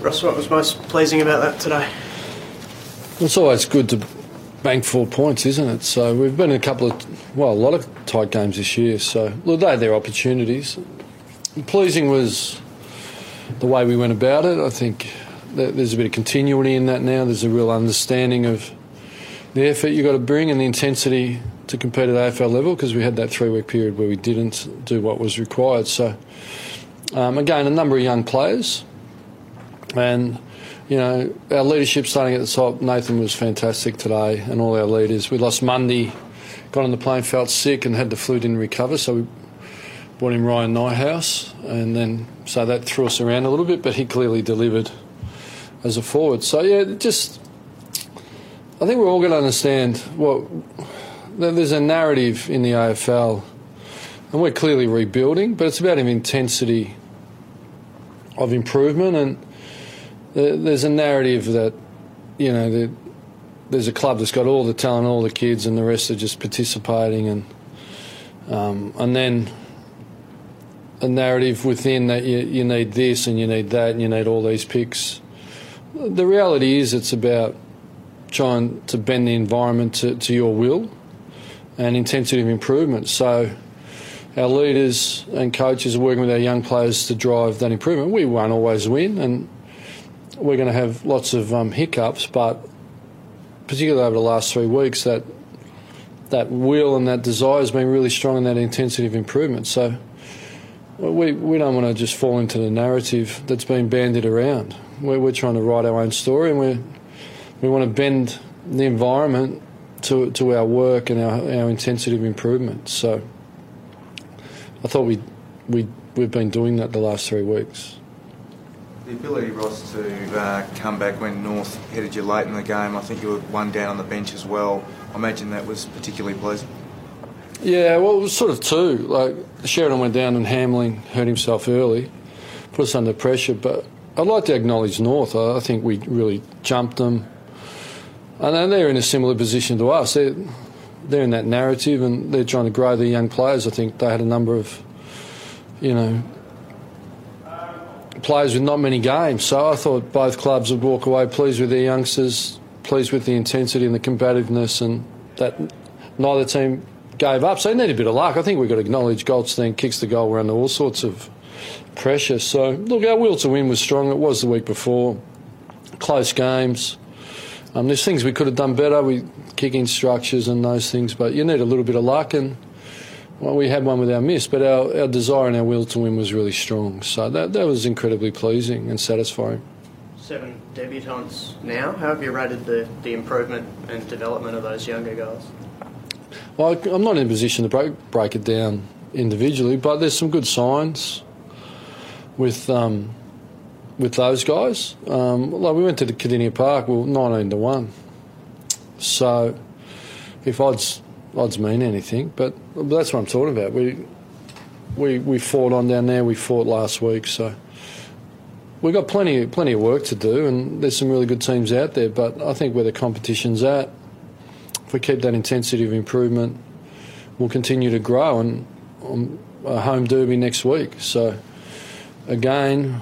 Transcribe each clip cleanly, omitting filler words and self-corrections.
Ross, what was most pleasing about that today? It's always good to bank 4 points, isn't it? So we've been in a lot of tight games this year. So look, they had their opportunities. Pleasing was the way we went about it. I think there's a bit of continuity in that now. There's a real understanding of the effort you've got to bring and the intensity to compete at AFL level, because we had that 3-week period where we didn't do what was required. So, again, a number of young players. And, you know, our leadership starting at the top. Nathan was fantastic today, and all our leaders. We lost Mundy, got on the plane, felt sick and had the flu, didn't recover, so we brought in Ryan Nyhouse, and then so that threw us around a little bit, but he clearly delivered as a forward. So, yeah, I think we're all going to understand there's a narrative in the AFL, and we're clearly rebuilding, but it's about an intensity of improvement, and there's a narrative that, you know, there's a club that's got all the talent, all the kids, and the rest are just participating, and then a narrative within that you need this and you need that and you need all these picks. The reality is it's about trying to bend the environment to your will and intensity of improvement. So our leaders and coaches are working with our young players to drive that improvement. We won't always win, and we're going to have lots of hiccups, but particularly over the last 3 weeks, that will and that desire has been really strong in that intensity of improvement. So we don't want to just fall into the narrative that's been bandied around. We're trying to write our own story, and we want to bend the environment to our work and our intensity of improvement. So I thought we've been doing that the last 3 weeks. The ability, Ross, to come back when North headed you late in the game, I think you were one down on the bench as well. I imagine that was particularly pleasing. Yeah, well, it was sort of two. Like, Sheridan went down and Hamling hurt himself early, put us under pressure. But I'd like to acknowledge North. I think we really jumped them. And they're in a similar position to us. They're in that narrative, and they're trying to grow their young players. I think they had a number of, you know, players with not many games. So I thought both clubs would walk away pleased with their youngsters, pleased with the intensity and the combativeness, and that neither team gave up. So they need a bit of luck. I think we've got to acknowledge Goldstein kicks the goal. We're under all sorts of pressure. So, look, our will to win was strong. It was the week before. Close games. There's things we could have done better. We kick in structures and those things, but you need a little bit of luck, and well, we had one with our miss, but our desire and our will to win was really strong. So that was incredibly pleasing and satisfying. 7 debutants now. How have you rated the improvement and development of those younger guys? Well, I'm not in a position to break it down individually, but there's some good signs with those guys. Like we went to the Cardinia Park, 19-1. So if odds mean anything, but that's what I'm talking about. We fought on down there. We fought last week, so we've got plenty of work to do, and there's some really good teams out there. But I think where the competition's at, if we keep that intensity of improvement, we'll continue to grow. And a home derby next week, so again,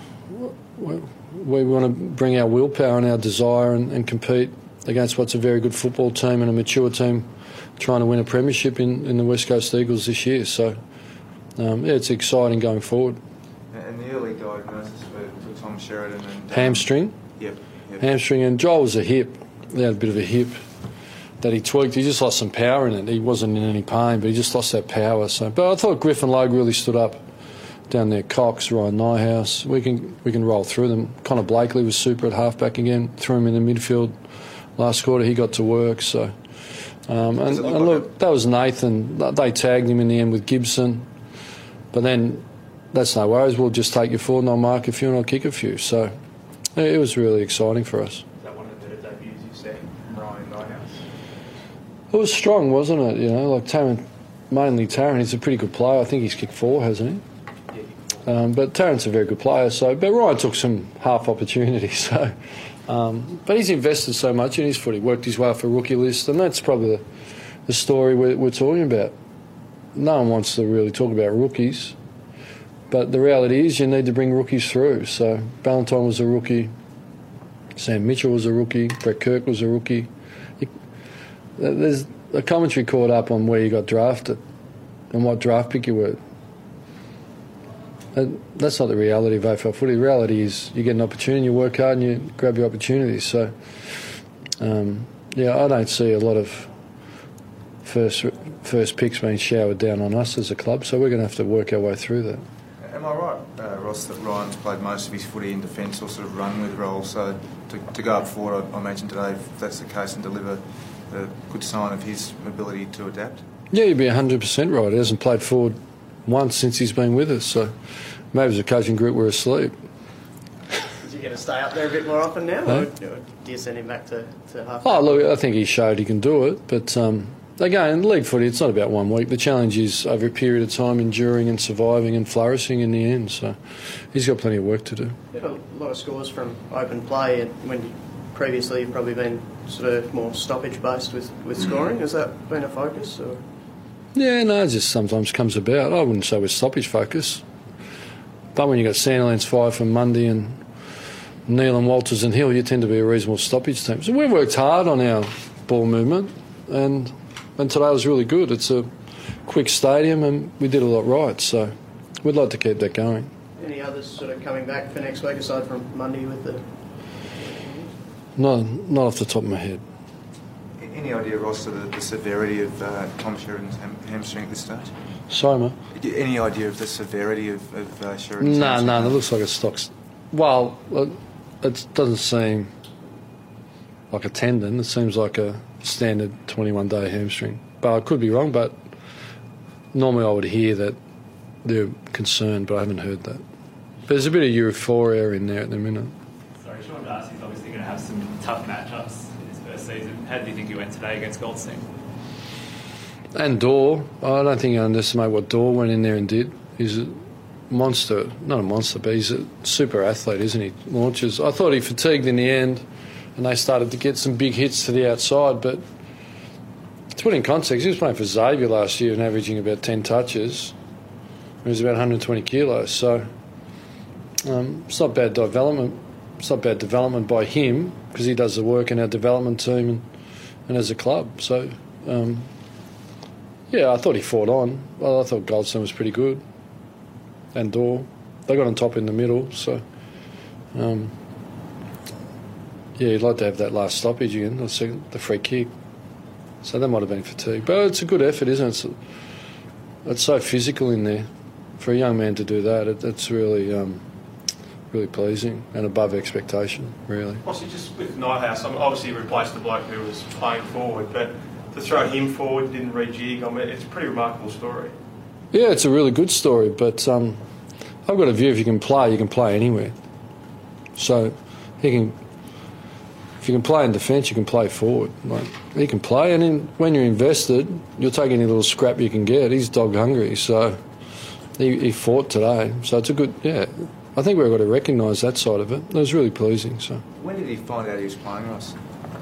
we want to bring our willpower and our desire and compete against what's a very good football team and a mature team trying to win a premiership in the West Coast Eagles this year. So, it's exciting going forward. And the early diagnosis for Tom Sheridan and hamstring. Yep. Hamstring, and Joel was a hip. He had a bit of a hip that he tweaked. He just lost some power in it. He wasn't in any pain, but he just lost that power. So, but I thought Griffin Logue really stood up down there. Cox, Ryan Nyhouse, we can roll through them. Connor Blakely was super at halfback again. Threw him in the midfield last quarter. He got to work. So, and look, that was Nathan. They tagged him in the end with Gibson, but then that's no worries. We'll just take you forward, and I'll mark a few and I'll kick a few. So, it was really exciting for us. Is that one of the better debuts you've seen, Ryan Nyhouse? It was strong, wasn't it? You know, like Tarrant, mainly Tarrant. He's a pretty good player. I think he's kicked 4, hasn't he? But Tarrant's a very good player, but Ryan took some half opportunities. So, but he's invested so much in his footy, worked his way up for rookie list, and that's probably the story we're talking about. No one wants to really talk about rookies, but the reality is you need to bring rookies through. So Ballantyne was a rookie Sam Mitchell was a rookie. Brett Kirk was a rookie. There's a commentary caught up on where you got drafted and what draft pick you were. And that's not the reality of AFL footy. The reality is you get an opportunity, you work hard and you grab your opportunities. So, I don't see a lot of first picks being showered down on us as a club, so we're going to have to work our way through that. Am I right, Ross, that Ryan's played most of his footy in defence or sort of run with role, so to go up forward, I imagine today, if that's the case, and deliver a good sign of his ability to adapt? Yeah, you'd be 100% right. He hasn't played forward once since he's been with us, so maybe as a coaching group we're asleep. Is he going to stay up there a bit more often now, or do you send him back to half? Oh, look, I think he showed he can do it, but again, league footy, it's not about 1 week. The challenge is over a period of time enduring and surviving and flourishing in the end, so he's got plenty of work to do. You have a lot of scores from open play, and when previously you've probably been sort of more stoppage based with scoring. Has that been a focus? Or? Yeah, no, it just sometimes comes about. I wouldn't say we're stoppage focus, but when you've got Sandilands 5 from Mundy and Neil and Walters and Hill, you tend to be a reasonable stoppage team. So we've worked hard on our ball movement, and today was really good. It's a quick stadium and we did a lot right, so we'd like to keep that going. Any others sort of coming back for next week aside from Monday with the... No, not off the top of my head. Any idea, Ross, of the severity of Tom Sheridan's hamstring at this stage? Sorry, mate? Any idea of the severity of Sheridan's hamstring? No, it looks like a stock's... Well, it doesn't seem like a tendon. It seems like a standard 21-day hamstring. But I could be wrong, but normally I would hear that they're concerned, but I haven't heard that. But there's a bit of euphoria in there at the minute. Sorry, Sean Darcy's obviously going to have some tough matchups in his first season. How do you think he went today against Goldstein? And Dorr. I don't think you underestimate what Dorr went in there and did. He's a monster. Not a monster, but he's a super athlete, isn't he? Launches. I thought he fatigued in the end, and they started to get some big hits to the outside, but to put in context, he was playing for Xavier last year and averaging about 10 touches. He was about 120 kilos, so it's not bad development. It's not bad development by him because he does the work in our development team and as a club. So, I thought he fought on. Well, I thought Goldstein was pretty good, and Dorr. They got on top in the middle, so you'd like to have that last stoppage again, the free kick. So that might have been fatigue. But it's a good effort, isn't it? It's so physical in there. For a young man to do that, it's really really pleasing and above expectation, really. Also, just with Nighthouse, obviously you replaced the bloke who was playing forward, but to throw him forward, didn't rejig, it's a pretty remarkable story. Yeah, it's a really good story, but I've got a view if you can play anywhere. So if you can play in defence, you can play forward. He can play, and when you're invested, you'll take any little scrap you can get. He's dog hungry, so he fought today. So it's a good, I think we've got to recognise that side of it. It was really pleasing. So when did he find out he was playing us?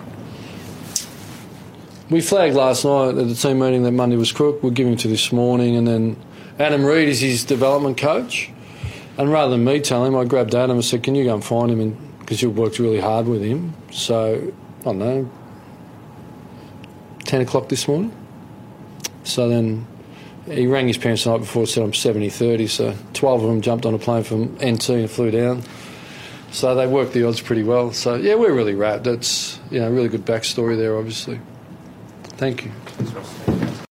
We flagged last night at the team meeting that Monday was crook. We'll give him to this morning, and then Adam Reid is his development coach. And rather than me tell him, I grabbed Adam and said, "Can you go and find him?" Because you worked really hard with him. So I don't know, 10 o'clock this morning. So then he rang his parents the night before, said I'm 70-30, so 12 of them jumped on a plane from NT and flew down. So they worked the odds pretty well. So, we're really wrapped. That's, a really good backstory there, obviously. Thank you.